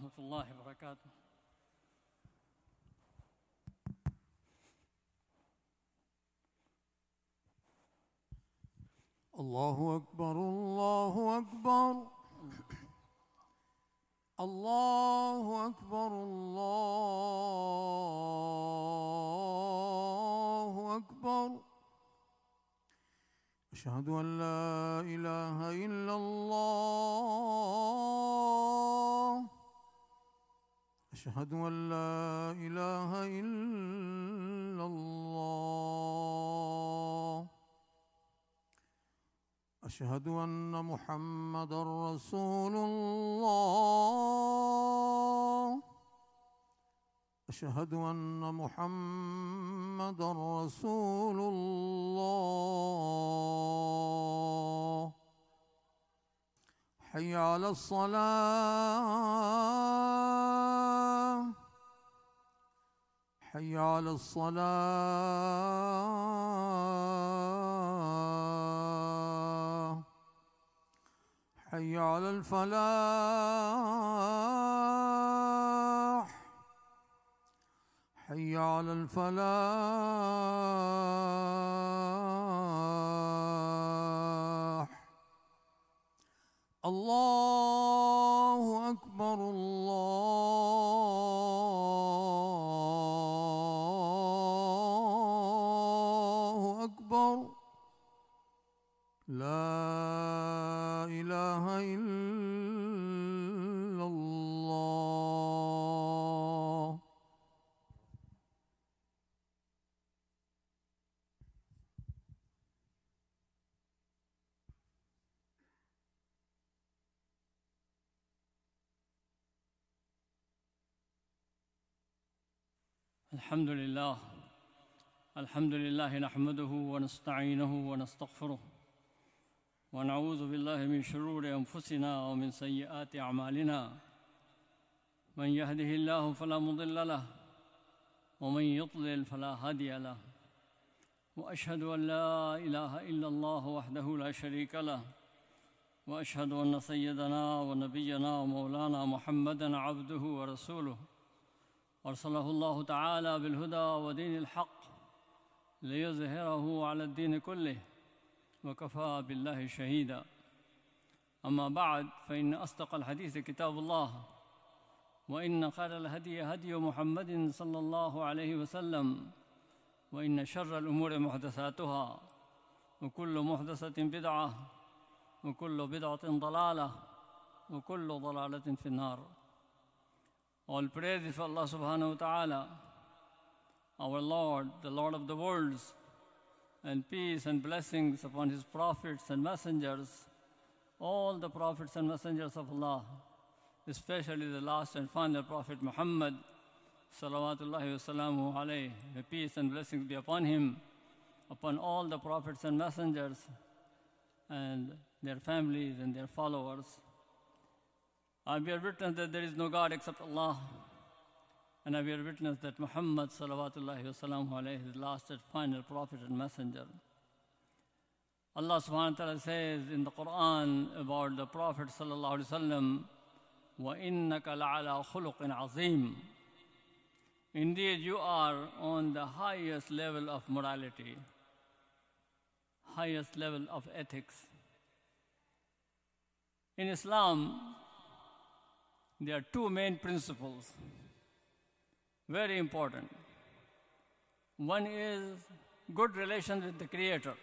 ورحمة الله وبركاته. الله أكبر الله أكبر الله أكبر الله أكبر أشهد أن لا إله إلا الله أشهد أن لا إله إلا الله أشهد أن محمدًا رسول الله أشهد أن محمدًا رسول الله حي على الصلاة حي على الصلاة حي على الفلاح حي على الفلاح الله أكبر الله أكبر لا إله إلا الله. الحمد لله نحمده ونستعينه ونستغفره ونعوذ بالله من شرور أنفسنا ومن سيئات أعمالنا من يهده الله فلا مضل له ومن يضلل فلا هادي له وأشهد أن لا إله إلا الله وحده لا شريك له وأشهد أن سيدنا ونبينا ومولانا محمدًا عبده ورسوله أرسله الله تعالى بالهدى ودين الحق ليظهره على الدين كله وكفى بالله شهيدا. أما بعد فإن أصدق الحديث كتاب الله وإن خير الهدي هدي محمد صلى الله عليه وسلم وإن شر الأمور محدثاتها وكل محدثة بدعة وكل بدعة ضلالة وكل ضلالة في النار. All praise is for Allah subhanahu wa ta'ala, our Lord, the Lord of the worlds, and peace and blessings upon His prophets and messengers, all the prophets and messengers of Allah, especially the last and final Prophet Muhammad, salawatullahi wa salamu alayhi. May peace and blessings be upon him, upon all the prophets and messengers, and their families and their followers. I bear witness that there is no God except Allah, and I bear witness that Muhammad salawatullahi wa salamu alayhi is the last and final prophet and messenger. Allah subhanahu wa ta'ala says in the Quran about the Prophet sallallahu alayhi wa sallam, وَإِنَّكَ لَعَلَىٰ خُلُقٍ عَظِيمٍ. Indeed, you are on the highest level of morality, highest level of ethics. In Islam, there are two main principles, very important. One is good relation with the Creator.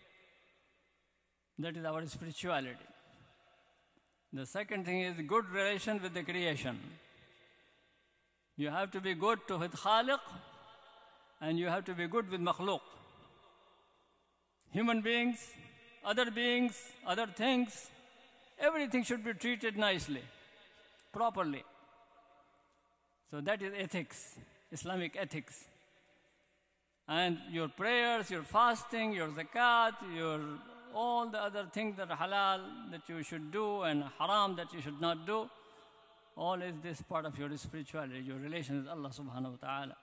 That is our spirituality. The second thing is good relation with the creation. You have to be good with Khaliq, and you have to be good with Makhluq. Human beings, other things, everything should be treated nicely, properly. So that is ethics, Islamic ethics. And your prayers, your fasting, your zakat, your all the other things that are halal that you should do and haram that you should not do, all is this part of your spirituality, your relation with Allah subhanahu wa ta'ala.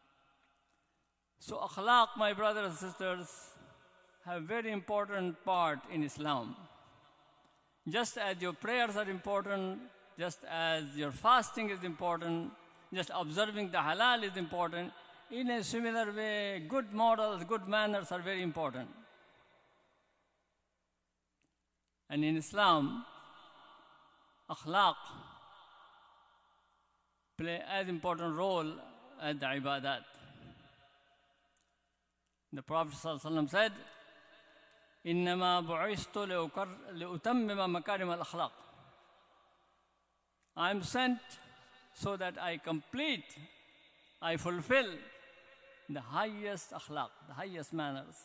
So akhlaq, my brothers and sisters, have a very important part in Islam. Just as your prayers are important, just as your fasting is important, just observing the halal is important, in a similar way, good morals, good manners are very important. And in Islam, akhlaq play as important role as the ibadat. The Prophet ﷺ said, إِنَّمَا بُعِثْتُ لِأُتَمِّمَ مَكَارِمَ الْأَخْلَاقِ. I am sent so that I complete, I fulfill the highest akhlaq, the highest manners.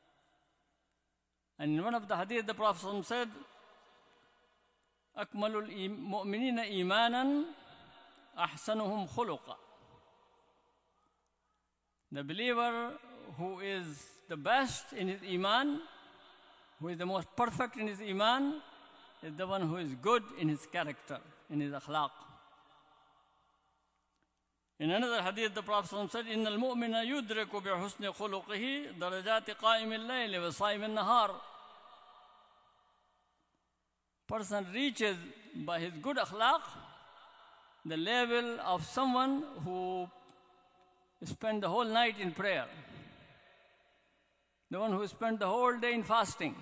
And in one of the hadith, the Prophet ﷺ said, أَكْمَلُ الْمُؤْمِنِينَ إِيمَانًا أَحْسَنُهُمْ خُلُقًا. The believer who is the best in his iman, who is the most perfect in his iman, is the one who is good in his character, in his akhlaq. In another hadith, the Prophet said, إِنَّ الْمُؤْمِنَ يُدْرِكُ بِحُسْنِ خُلُقِهِ دَرَجَاتِ قَائِمِ اللَّيْلِ وَصَائِمِ النَّهَارِ. Person reaches by his good akhlaq the level of someone who spent the whole night in prayer, the one who spent the whole day in fasting.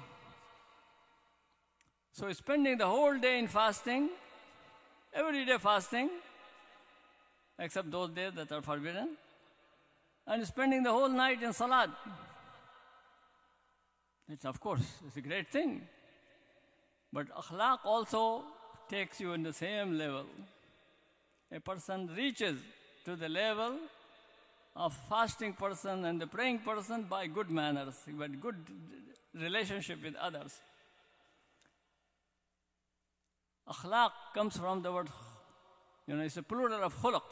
So spending the whole day in fasting, every day fasting, except those days that are forbidden, and spending the whole night in salat. It's, of course, it's a great thing. But akhlaq also takes you in the same level. A person reaches to the level of fasting person and the praying person by good manners, by good relationship with others. Akhlaq comes from the word, it's a plural of khuluq.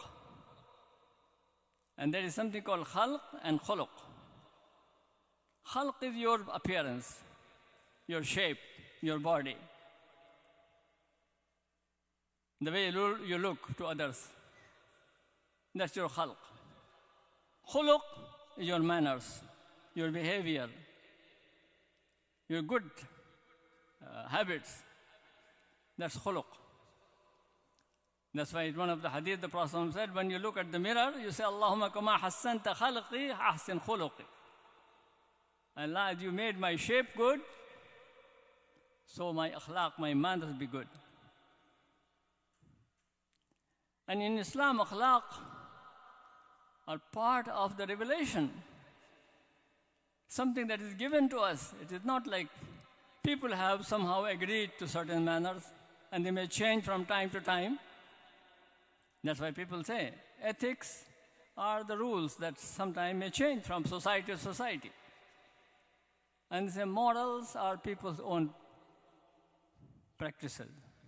And there is something called khalq and khuluq. Khalq is your appearance, your shape, your body. The way you look to others. That's your khalq. Khuluq is your manners, your behavior, your good habits. That's khuluq. That's why in one of the hadith, the Prophet said, when you look at the mirror, you say, Allahumma kama hassanta khalqi ahsin khuluqi. Allah, as you made my shape good, so my akhlaq, my manners be good. And in Islam, akhlaq are part of the revelation, something that is given to us. It is not like people have somehow agreed to certain manners, and they may change from time to time. That's why people say ethics are the rules that sometimes may change from society to society. And they say morals are people's own practices.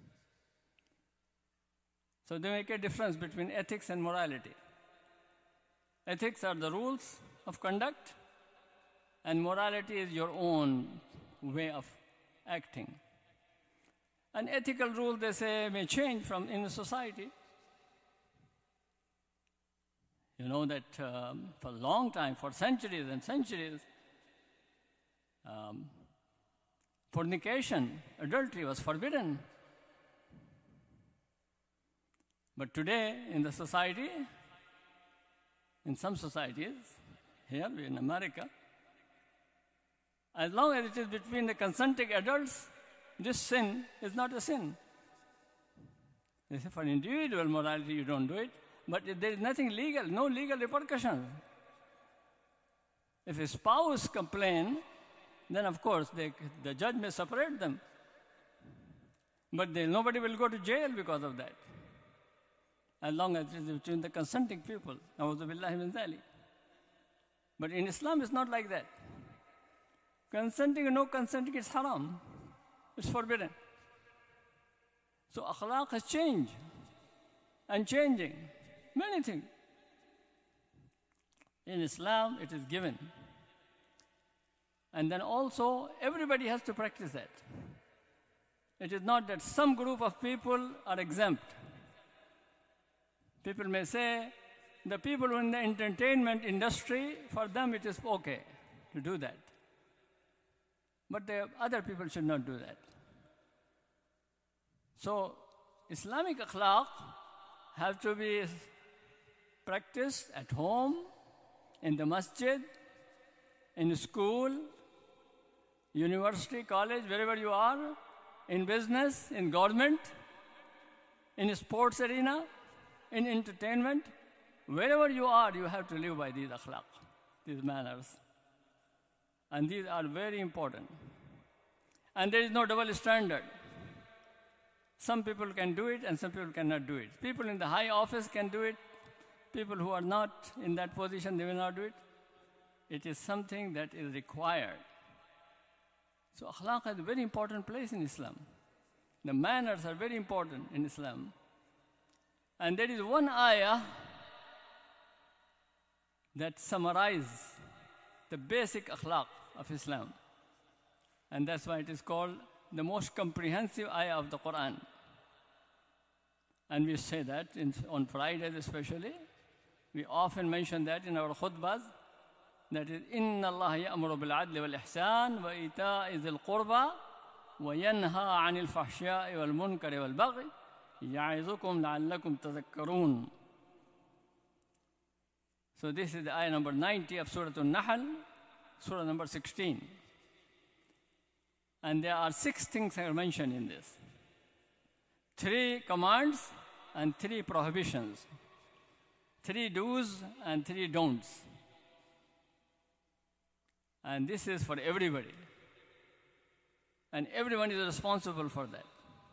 So they make a difference between ethics and morality. Ethics are the rules of conduct, and morality is your own way of acting. An ethical rule, they say, may change from in a society. You know that for a long time, for centuries and centuries, fornication, adultery was forbidden. But today, in the society, in some societies, here in America, as long as it is between the consenting adults, this sin is not a sin. They say for individual morality, you don't do it, but there is nothing legal, no legal repercussions. If a spouse complains, then of course the judge may separate them. But nobody will go to jail because of that, as long as it is between the consenting people. A'udhu billahi min dhalik. But in Islam, it's not like that. Consenting or no consenting is haram. It's forbidden. So akhlaq has changed and changing many things. In Islam, it is given. And then also, everybody has to practice that. It is not that some group of people are exempt. People may say, the people in the entertainment industry, for them it is okay to do that. But the other people should not do that. So Islamic akhlaq have to be practiced at home, in the masjid, in school, university, college, wherever you are, in business, in government, in sports arena, in entertainment. Wherever you are, you have to live by these akhlaq, these manners. And these are very important. And there is no double standard. Some people can do it and some people cannot do it. People in the high office can do it. People who are not in that position, they will not do it. It is something that is required. So akhlaq has a very important place in Islam. The manners are very important in Islam. And there is one ayah that summarizes the basic akhlaq of Islam. And that's why it is called the most comprehensive ayah of the Quran. And we say that on Fridays especially. We often mention that in our khutbahs. That is, إِنَّ اللَّهَ يَأْمُرُ بِالْعَدْلِ وَالْإِحْسَانِ وَإِيتَاءِ ذِي الْقُرْبَى وَيَنْهَى عَنِ الْفَحْشَاءِ وَالْمُنْكَرِ وَالْبَغْيِ يَعِظُكُمْ لَعَلَّكُمْ تَذَكَّرُونَ. So this is the ayah number 90 of Surah An-Nahl, Surah number 16. And there are 6 things that are mentioned in this. 3 commands and 3 prohibitions. 3 do's and 3 don'ts. And this is for everybody. And everyone is responsible for that.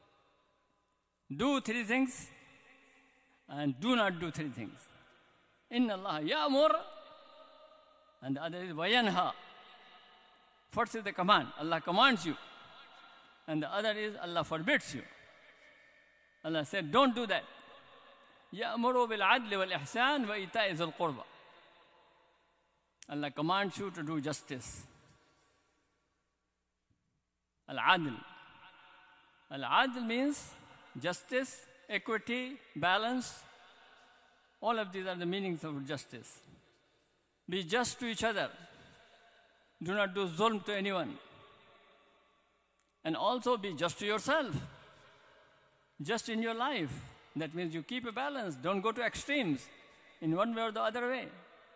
Do 3 things and do not do 3 things. Inna Allah ya'mur, and the other is wayanha. First is the command. Allah commands you. And the other is Allah forbids you. Allah said, don't do that. Ya'muru bil adli wal ihsan wa ita'i zil qurba. Allah commands you to do justice. Al-adl. Al-adl means justice, equity, balance. All of these are the meanings of justice. Be just to each other. Do not do zulm to anyone. And also be just to yourself. Just in your life. That means you keep a balance. Don't go to extremes in one way or the other way.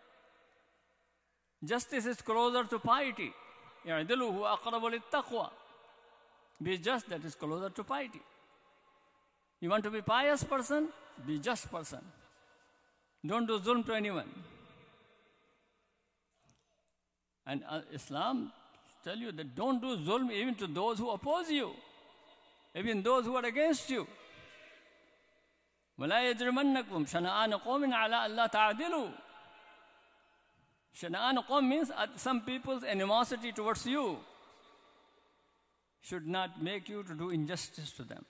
Justice is closer to piety. يَعْدِلُ هُوَ أَقْرَبُ لِلتَّقْوَى. Be just, that is closer to piety. You want to be pious person? Be just person. Don't do zulm to anyone. And Islam tell you that don't do zulm even to those who oppose you, even those who are against you. وَلَا يَجْرِمَنَّكُمْ شَنَآنُ قَوْمٍ عَلَىٰ أَلَّا تَعْدِلُوا. Shana'an qawm means some people's animosity towards you should not make you to do injustice to them.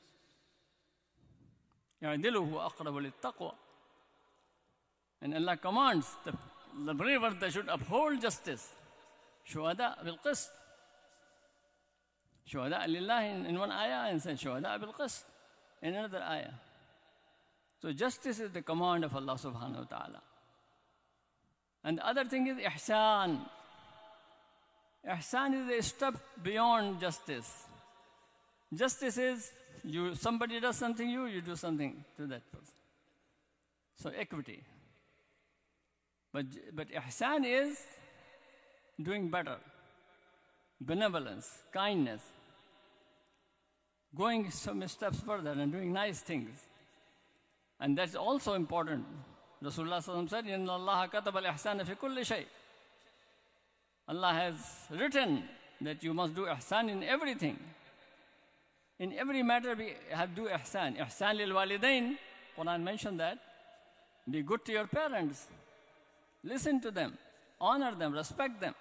يَعْدِلُ هُوَ أَقْرَبُ لِلتَّقْوَى. And Allah commands the believers they should uphold justice. Shuhada bil qist. Shuhada lillah in one ayah, and said shuhada bil qist in another ayah. So justice is the command of Allah subhanahu wa ta'ala. And the other thing is ihsan. Ihsan is a step beyond justice. Justice is somebody does something, you do something to that person. So equity. But ihsan is doing better, benevolence, kindness, going some steps further and doing nice things. And that's also important. Rasulullah said, "Inna Allah kataba al-ihsana fi kulli shay." Allah has written that you must do ihsan in everything. In every matter we have to do ihsan. Ihsan lil walidain, Quran mentioned that. Be good to your parents. Listen to them. Honor them. Respect them.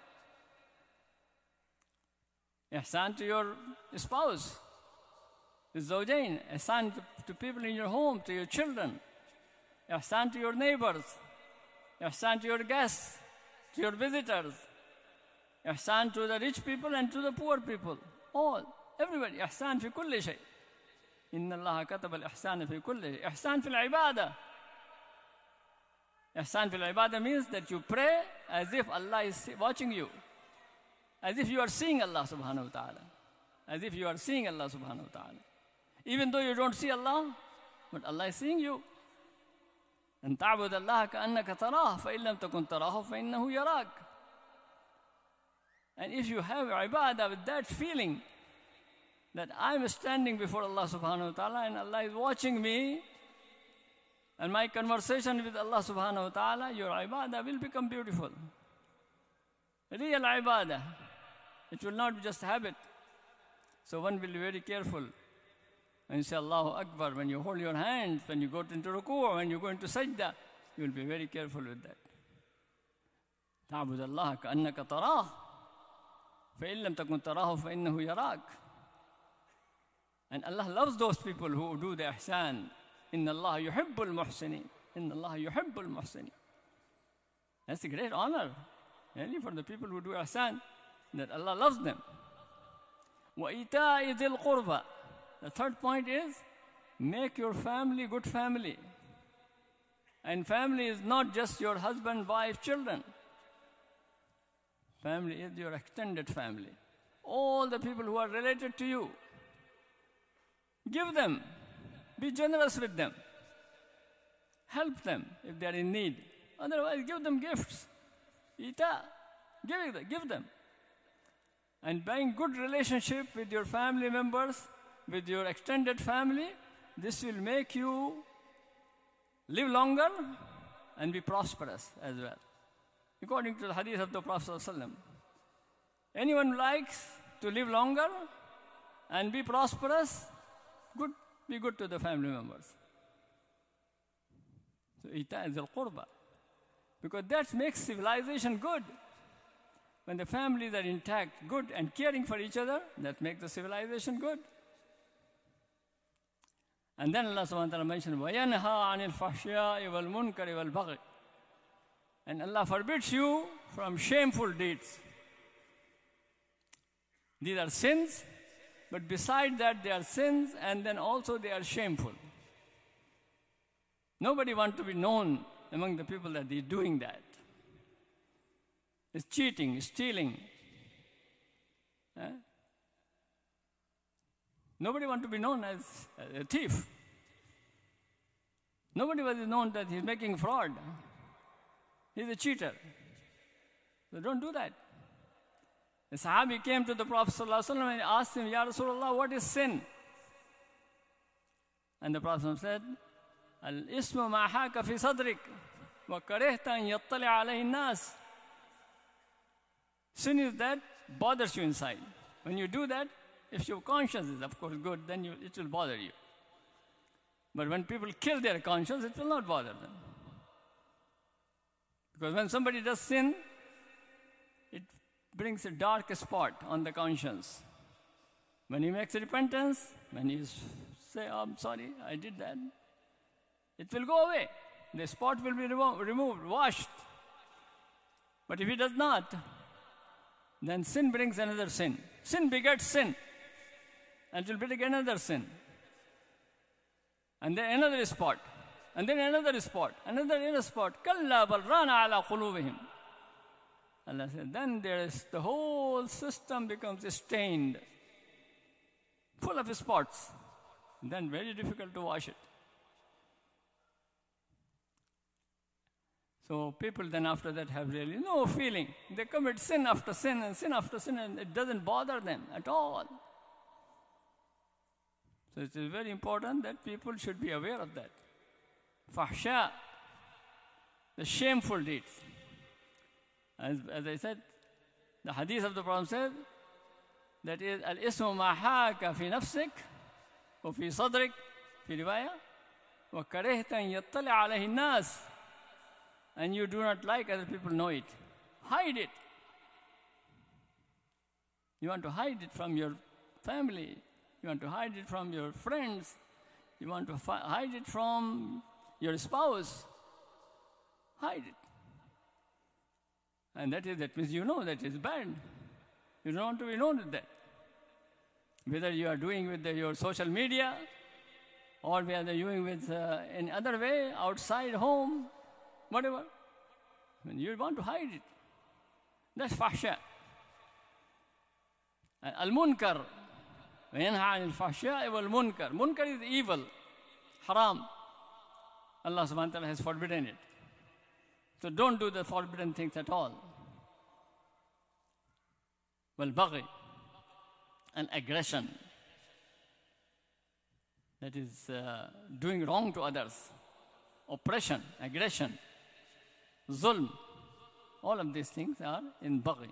Ihsan to your spouse. Zawjain. Ihsan to people in your home, to your children. Ihsan to your neighbors. Ihsan to your guests, to your visitors. Ihsan to the rich people and to the poor people. All, everybody. Ihsan fi kulli shay. Inna Allah kataba al-ihsan fi kulli shay. Ihsan fil ibadah. Ihsan fil ibadah means that you pray as if Allah is watching you. As if you are seeing Allah subhanahu wa ta'ala. As if you are seeing Allah subhanahu wa ta'ala. Even though you don't see Allah, but Allah is seeing you. أن تعبد الله كأنك تراه فإن لم تكن تراه فإنه يراك. And if you have ibadah with that feeling that I'm standing before Allah subhanahu wa ta'ala and Allah is watching me and my conversation with Allah subhanahu wa ta'ala, your ibadah will become beautiful. Real ibadah. It will not be just habit. So one will be very careful. And you say Allahu Akbar when you hold your hands, when you go into ruku or when you go into sajda, you will be very careful with that. تعبد الله كأنك تراه فإن لم تكن تراه فإنه يراك. And Allah loves those people who do the ihsan. إن الله يحب المحسنين. إن الله يحب المحسنين. That's a great honor, really, for the people who do ihsan, that Allah loves them. وإيتاء ذي القربى. The third point is, make your family good family. And family is not just your husband, wife, children. Family is your extended family. All the people who are related to you. Give them. Be generous with them. Help them if they are in need. Otherwise, give them gifts. Ita. Give them. And being good relationship with your family members, with your extended family, this will make you live longer and be prosperous as well. According to the hadith of the Prophet ﷺ, anyone who likes to live longer and be prosperous, be good to the family members. So, ita is al-qurba. Because that makes civilization good. When the families are intact, good, and caring for each other, that makes the civilization good. And then Allah subhanahu wa ta'ala mentioned, وَيَنْهَا عَنِ الْفَحْشَاءِ وَالْمُنْكَرِ وَالْبَغْيِ. And Allah forbids you from shameful deeds. These are sins, but beside that they are sins, and then also they are shameful. Nobody wants to be known among the people that they're doing that. It's cheating, stealing. Nobody wants to be known as a thief. Nobody was known that he's making fraud. He's a cheater. So don't do that. The Sahabi came to the Prophet ﷺ and asked him, Ya Rasulullah, what is sin? And the Prophet said, Al-ismu ma'haka fi sadrik wa karihta an yattali alayhi nas. Sin is that bothers you inside. When you do that, if your conscience is, of course, good, then it will bother you. But when people kill their conscience, it will not bother them. Because when somebody does sin, it brings a dark spot on the conscience. When he makes repentance, when he say, oh, I'm sorry, I did that, it will go away. The spot will be removed, washed. But if he does not, then sin brings another sin. Sin begets sin. And it will bring another sin. And then another spot. And then another spot. Another spot. كَلَّا بَلْ رَانَ عَلَىٰ قُلُوبِهِمْ. Allah said, then the whole system becomes stained, full of spots. Then very difficult to wash it. So people then after that have really no feeling. They commit sin after sin and sin after sin, and it doesn't bother them at all. So it is very important that people should be aware of that. Fahsha, the shameful deeds. As I said, the hadith of the Prophet said, that is, al-ismu ma'haka fi nafsik, wa fi sadrik, fi riwaya, wa karihta an yattali alayhi nas. And you do not like other people know it. Hide it. You want to hide it from your family. You want to hide it from your friends. You want to hide it from your spouse. Hide it. And that means you know that is bad. You don't want to be known with that. Whether you are doing with your social media, or whether you are doing with in other way, outside home, whatever. When you want to hide it. That's fahsha. Al-munkar. وَيَنْهَى عَنِ الْفَحْشَاءِ وَالْمُنْكَرِ. Munkar is evil. haram. Allah subhanahu wa ta'ala has forbidden it. So don't do the forbidden things at all. Wal-baghi, and aggression. That is doing wrong to others. Oppression, aggression, zulm. All of these things are in baghi.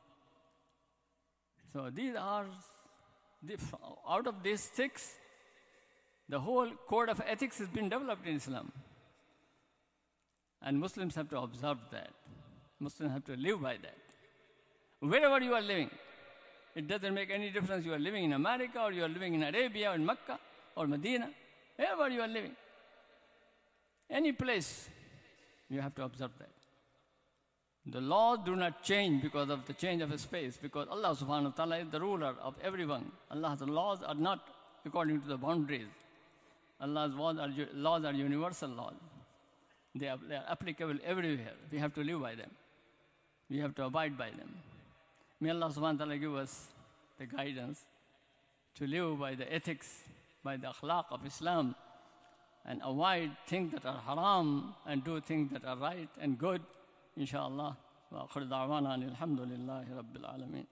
So these are, out of these 6, the whole code of ethics has been developed in Islam. And Muslims have to observe that. Muslims have to live by that. Wherever you are living, it doesn't make any difference you are living in America or you are living in Arabia or in Mecca or Medina, wherever you are living. Any place, you have to observe that. The laws do not change because of the change of space, because Allah subhanahu wa ta'ala is the ruler of everyone. Allah's laws are not according to the boundaries. Allah's laws are universal laws. They are applicable everywhere. We have to live by them. We have to abide by them. May Allah subhanahu wa ta'ala give us the guidance to live by the ethics, by the akhlaq of Islam, and avoid things that are haram and do things that are right and good. Inshallah. Wa akhir da'wana alhamdulillahi rabbil alameen.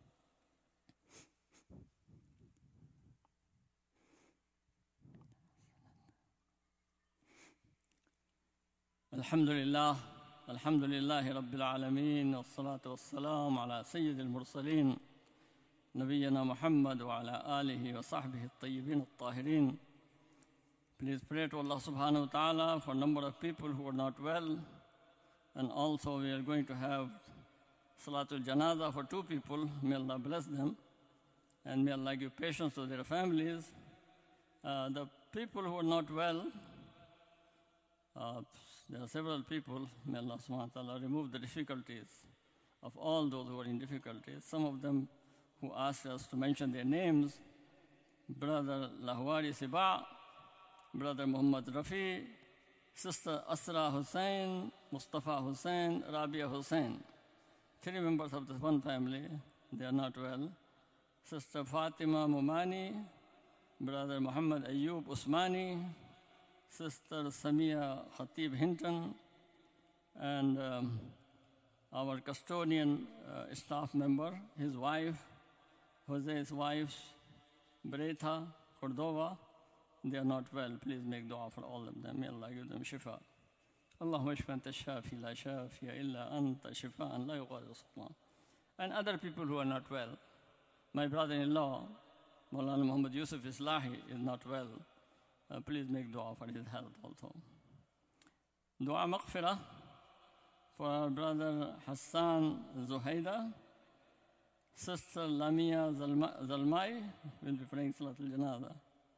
Alhamdulillah. Alhamdulillahi rabbil alameen. Wassalatu wassalamu ala sayyidil mursaleen. Nabiyyina Muhammad wa ala alihi wa sahbihi at-tayyibin at-tahirin. Please pray to Allah subhanahu wa ta'ala for a number of people who are not well. And also we are going to have Salatul Janazah for 2 people. May Allah bless them. And may Allah give patience to their families. The people who are not well, there are several people. May Allah subhanahu wa ta'ala remove the difficulties of all those who are in difficulties. Some of them who asked us to mention their names: Brother Lahwari Siba, Brother Muhammad Rafi, Sister Asra Hussain, Mustafa Hussain, Rabia Hussain. 3 members of this one family, they are not well. Sister Fatima Mumani, Brother Muhammad Ayyub Usmani, Sister Samia Khatib Hinton, and our custodian staff member, his wife, Jose's wife, Bretha Cordova. They are not well. Please make dua for all of them. May Allah give them shifa. Allahumma shfa anta shafi la shafiya illa anta shifaan la yughadiru saqama. And other people who are not well. My brother-in-law, Maulana Muhammad Yusuf Islahi, is not well. Please make dua for his health also. Dua maghfirah for our brother Hassan Zuhaida. Sister Lamia Zalmai will be praying Salatul Janazah.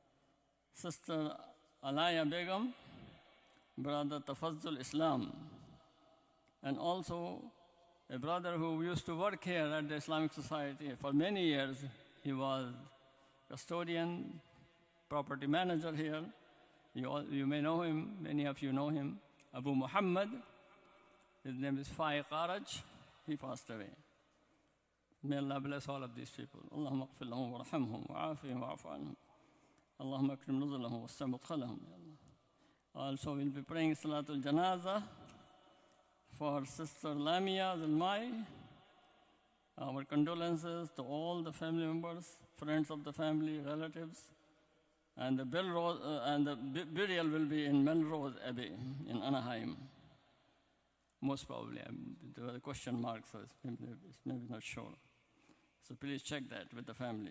Sister Alaya Begum, Brother Tafazzul Islam, and also a brother who used to work here at the Islamic Society for many years. He was custodian, property manager here. You may know him, many of you know him, Abu Muhammad. His name is Faiq Araj. He passed away. May Allah bless all of these people. Allahumma ighfir lahum wa rahamhum wa afihim wa afu anhum. Allahumma akrim nuzulahum wa assa mudkhalahum. Also, we'll be praying Salatul Janazah for Sister Lamia Zulmai. Our condolences to all the family members, friends of the family, relatives. And the burial will be in Melrose Abbey in Anaheim. Most probably. There was a question mark, so it's maybe not sure. So please check that with the family.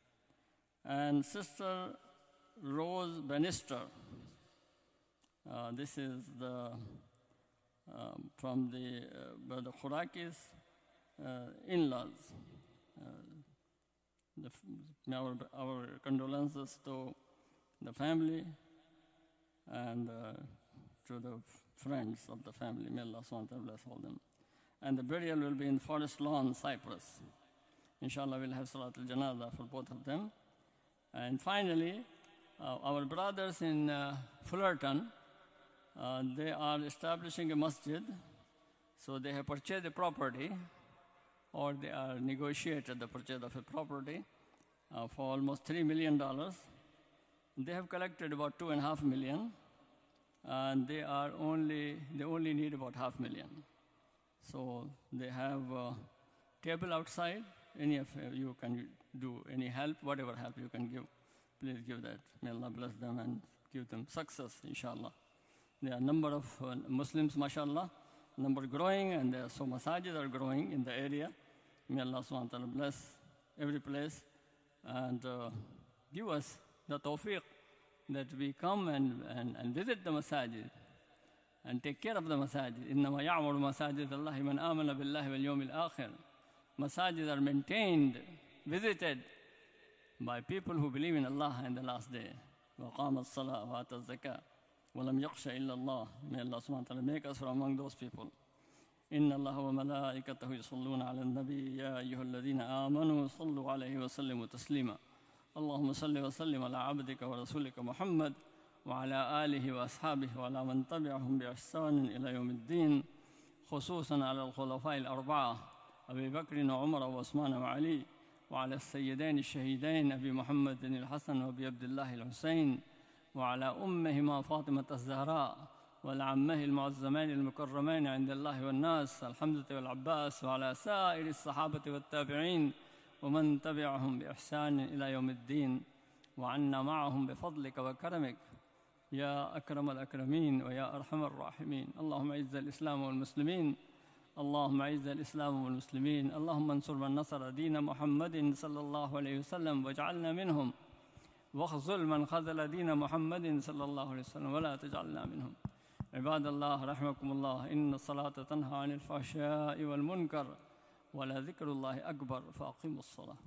And Sister Rose Bannister. This is from the Brother Khurakis in-laws. Our condolences to the family and to the friends of the family. May Allah SWT bless all them. And the burial will be in Forest Lawn, Cyprus. Inshallah, we'll have Salatul Janazah for both of them. And finally, our brothers in Fullerton, they are establishing a masjid. So they have purchased a property, or they are negotiated the purchase of a property for almost $3 million. They have collected about 2.5 million, and they only need about 500,000. So they have a table outside. Any of you can do any help, whatever help you can give. Please give that. May Allah bless them and give them success, inshallah. There are a number of Muslims, mashallah, number growing, and there are so masajid are growing in the area. May Allah subhanahu wa ta'ala bless every place and give us the tawfiq that we come and visit the masajid and take care of the masajid. إنما يعمر مساجد الله من آمن بالله واليوم الآخر. Masajid are maintained, visited by people who believe in Allah and the last day. وقام الصلاة وآتى الزكاة ولم يخش إلا الله. May Allah subhanahu wa ta'ala make us from among those people. إن الله وملائكته يصلون على النبي يا أيها الذين آمنوا صلوا عليه وسلموا تسليما. اللهم صل وسلم على عبدك ورسولك محمد وعلى آله وأصحابه وعلى من تبعهم بإحسان إلى يوم الدين، خصوصا على الخلفاء الأربعة أبي بكر وعمر وعثمان وعلي، وعلى السيدين الشهيدين أبي محمد الحسن وأبي عبد الله الحسين، وعلى أمهما فاطمة الزهراء والعمه المعظمين المكرمين عند الله والناس الحمزة والعباس، وعلى سائر الصحابة والتابعين ومن تبعهم بإحسان إلى يوم الدين، وعنا معهم بفضلك وكرمك يا أكرم الأكرمين ويا أرحم الراحمين. اللهم أعز الإسلام والمسلمين، اللهم أعز الإسلام والمسلمين، اللهم انصر من نصر دين محمد صلى الله عليه وسلم واجعلنا منهم، واخذل من خذل دين محمد صلى الله عليه وسلم ولا تجعلنا منهم. عباد الله رحمكم الله، إن الصلاة تنهى عن الفحشاء والمنكر ولذكر الله أكبر فأقيموا الصلاة.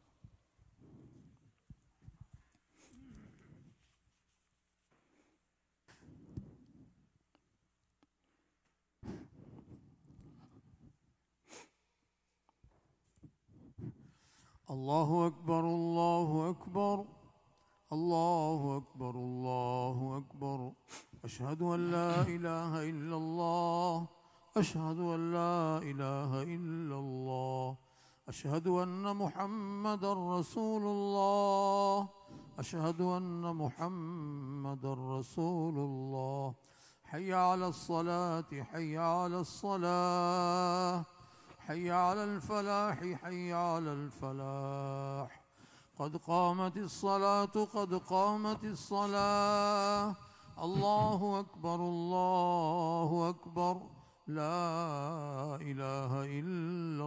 الله أكبر الله أكبر الله أكبر الله أكبر. أشهد أن لا إله إلا الله، أشهد أن لا إله إلا الله، أشهد أن محمدا رسول الله، أشهد أن محمدا رسول الله. حي على الصلاة، حي على الصلاة، حي على الفلاح، حي على الفلاح. قد قامت الصلاة، قد قامت الصلاة. الله أكبر الله أكبر، لا إله إلا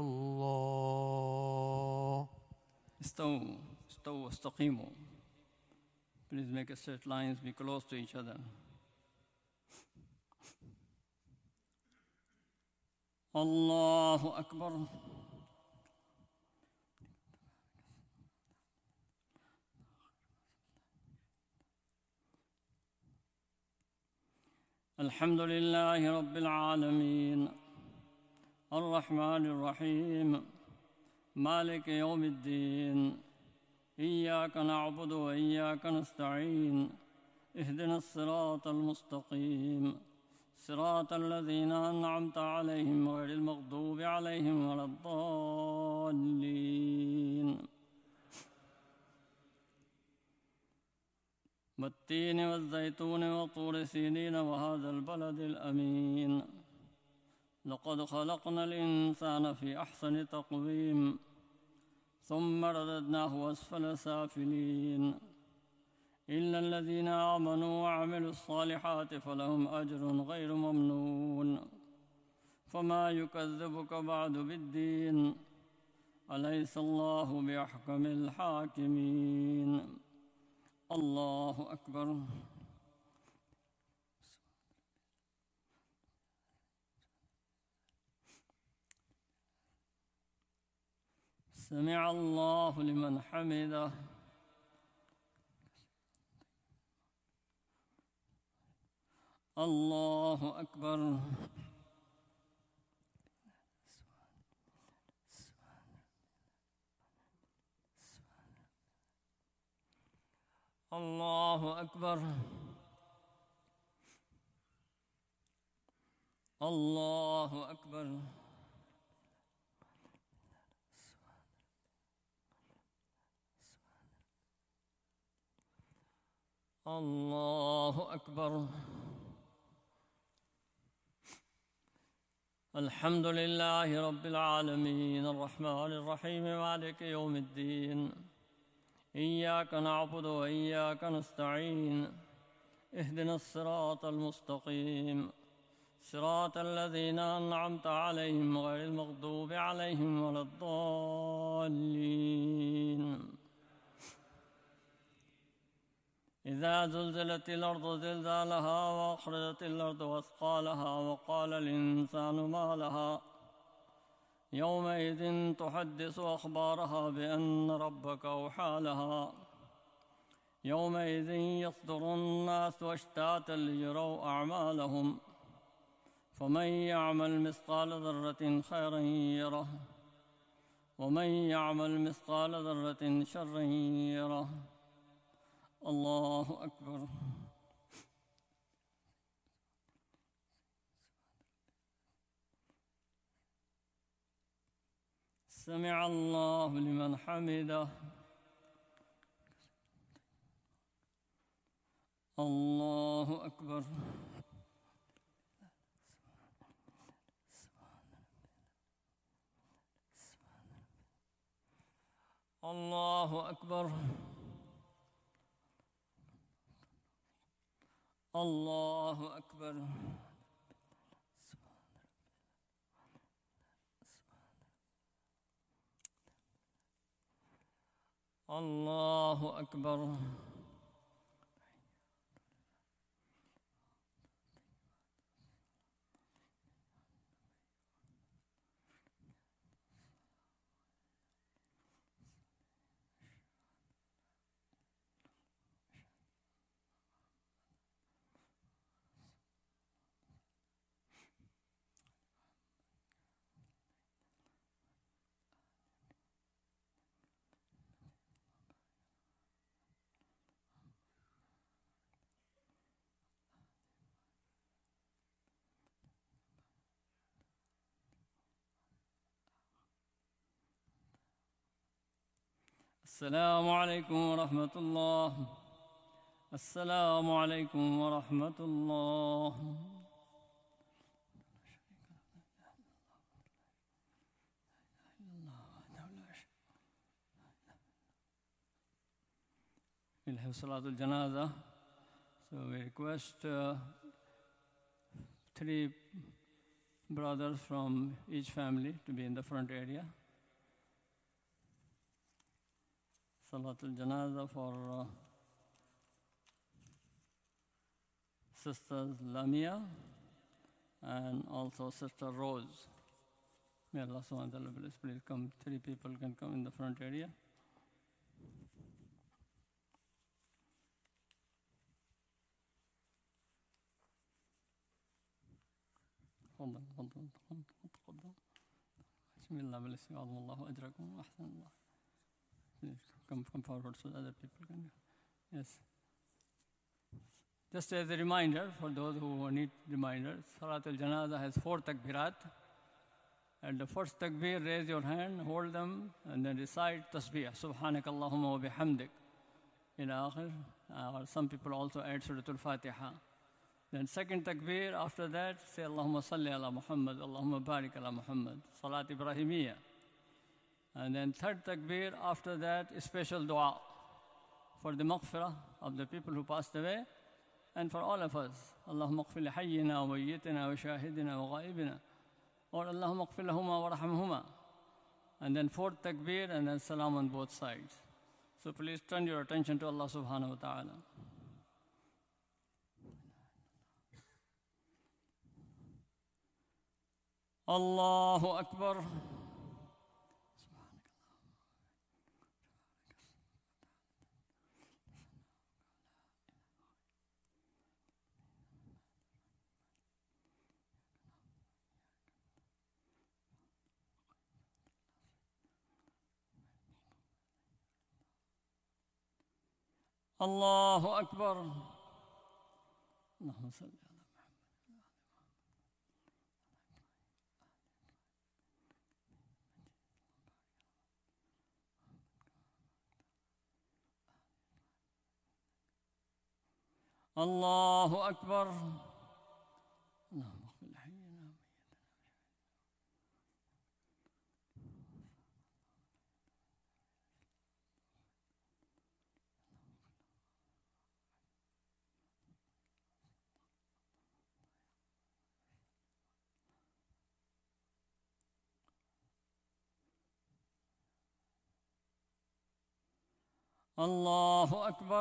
الله. استووا واستقيموا. Please make a straight lines, be close to each other. الله أكبر. الحمد لله رب العالمين الرحمن الرحيم مالك يوم الدين، إياك نعبد وإياك نستعين، اهدنا الصراط المستقيم، صراط الذين أنعمت عليهم غير المغضوب عليهم ولا الضالين. والتين والزيتون وطور سينين وهذا البلد الأمين. لقد خلقنا الإنسان في أحسن تقويم ثم رددناه أسفل سافلين، إلا الذين آمنوا وعملوا الصالحات فلهم أجر غير ممنون. فما يكذبك بعد بالدين، أليس الله بأحكم الحاكمين. الله أكبر. سمع الله لمن حمده. الله أكبر. الله أكبر. الله أكبر. الله أكبر. الحمد لله رب العالمين الرحمن الرحيم مالك يوم الدين. إياك نعبد وإياك نستعين. اهدنا الصراط المستقيم صراط الذين أنعمت عليهم غير المغضوب عليهم ولا الضالين. إذا زلزلت الأرض زلزالها وأخرجت الأرض أثقالها وقال الإنسان ما لها يومئذ تحدث أخبارها بأن ربك أوحى لها. يومئذ يصدر الناس أشتاتا ليروا أعمالهم فمن يعمل مثقال ذرة خيرا يره ومن يعمل مثقال ذرة شرا يره. الله أكبر. سمع الله لمن حمده. الله أكبر. الله أكبر. الله أكبر. الله أكبر. السلام عليكم ورحمة الله. السلام عليكم ورحمة الله. We'll have Salatul Janazah. So we request 3 brothers from each family to be in the front area. Salatul Janazah for Sisters Lamia and also Sister Rose. May Allah subhanahu wa ta'ala please come. 3 people can come in the front area. تفضل. بسم الله بالاسم عظم الله أجركم وأحسن الله. Please come forward so that other people can. Yes. Just as a reminder for those who need reminders, Salat al-Janazah has 4 takbirat. At the first takbir, raise your hand, hold them, and then recite tasbih. Subhanakallahumma wa bihamdik. Ila akhir. Or some people also add Suratul Fatiha. Then second takbir, after that, say Allahumma salli ala Muhammad, Allahumma barik ala Muhammad. Salat Ibrahimiyya. And then third takbir, after that, a special dua for the maghfirah of the people who passed away and for all of us. Allahumma ighfir li hayyina wa mayyitina wa shahidina wa ghaibina. Or Allahumma ighfir lahuma wa rahamhuma. And then fourth takbir and then salam on both sides. So please turn your attention to Allah subhanahu wa ta'ala. Allahu Akbar. Allahu Akbar. Allahumma salli ala Muhammad. الله أكبر. اللهم اغفر لحينا. الله أكبر.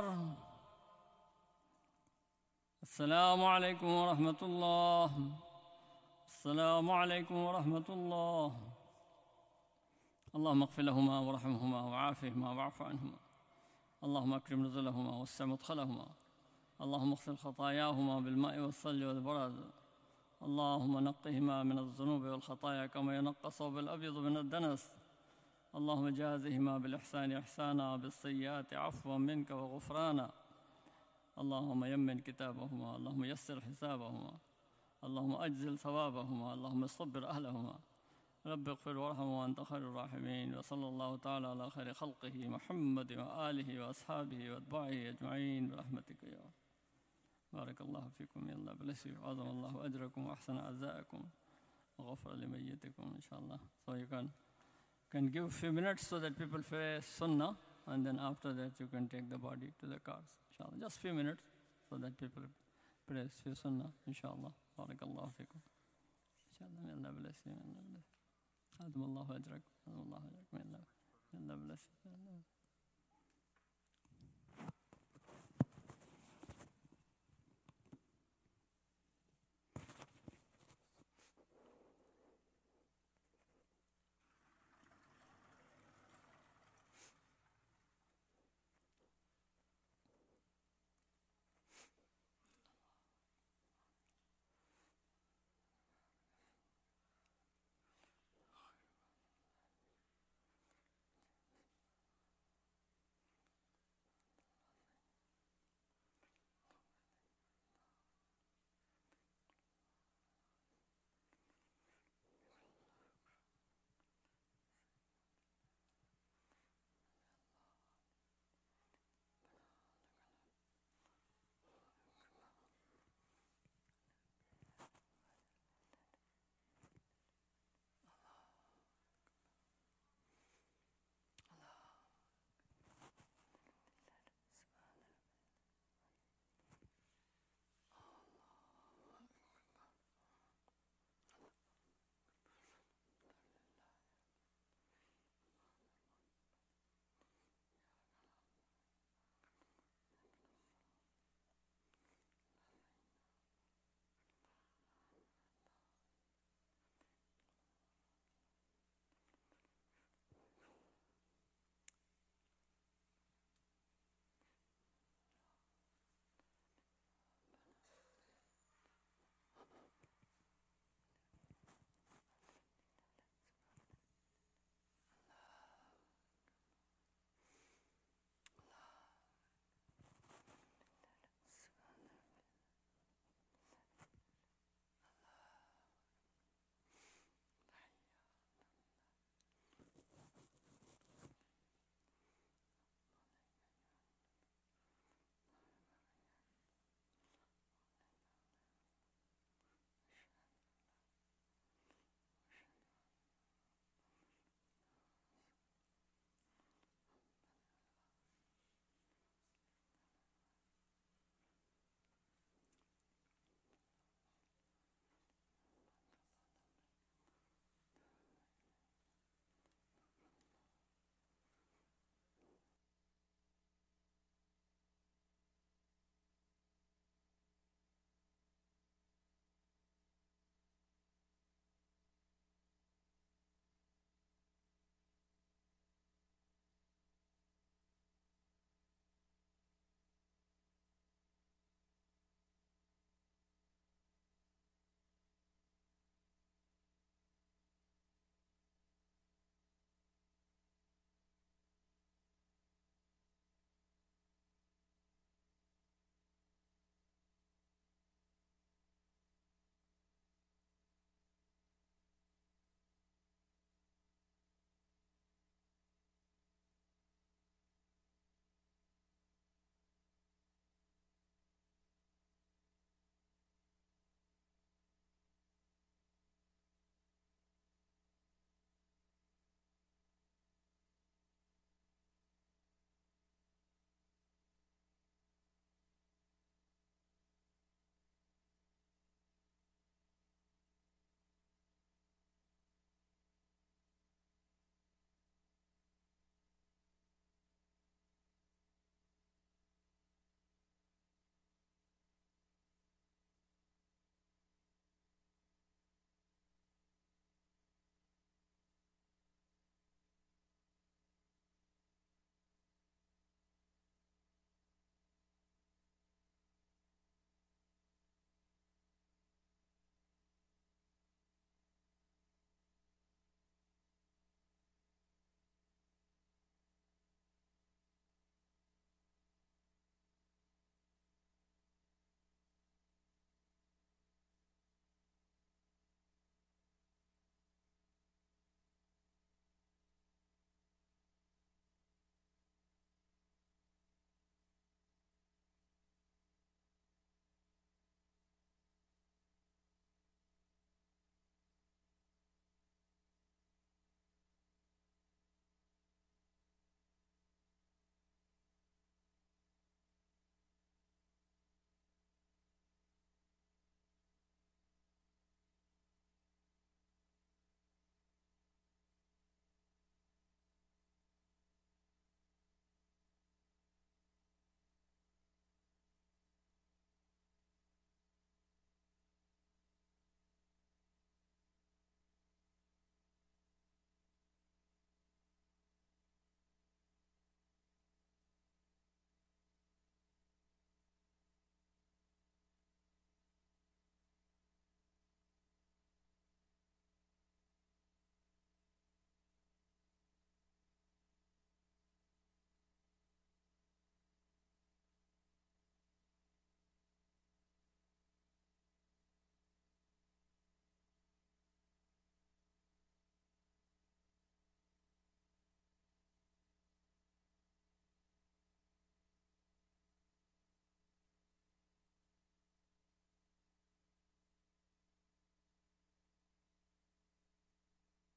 السلام عليكم ورحمة الله. السلام عليكم ورحمة الله. اللهم اغفر لهما وارحمهما وعافهما واعف عنهما. اللهم أكرم نزلهما ووسع مدخلهما. اللهم اغسل خطاياهما بالماء والثلج والبرد. اللهم نقهما من الذنوب والخطايا كما ينقى الثوب الأبيض من الدنس. اللهم جازهما بالإحسان إحسانا بالسيئات عفوا منك وغفرانا. اللهم يمن كتابهما. اللهم يسر حسابهما. اللهم أجزل ثوابهما. اللهم صبر أهلهما. رب اغفر وارحم وأنت خير الراحمين. وصلى الله تعالى على خير خلقه محمد وآله وأصحابه وأتباعه أجمعين برحمتك يا رب. بارك الله فيكم. يلا bless you. عظم الله أجركم وأحسن أعزائكم وغفر لميتكم إن شاء الله. So you can give a few minutes so that people pray sunnah, and then after that you can take the body to the cars. Inshallah, just few minutes so that people pray few sunnah. Inshallah. Barakallahu fikum. Inshallah, may Allah bless you. May Allah bless you. Adam Allah ajrak. Adam Allah ajrak. May Allah bless you.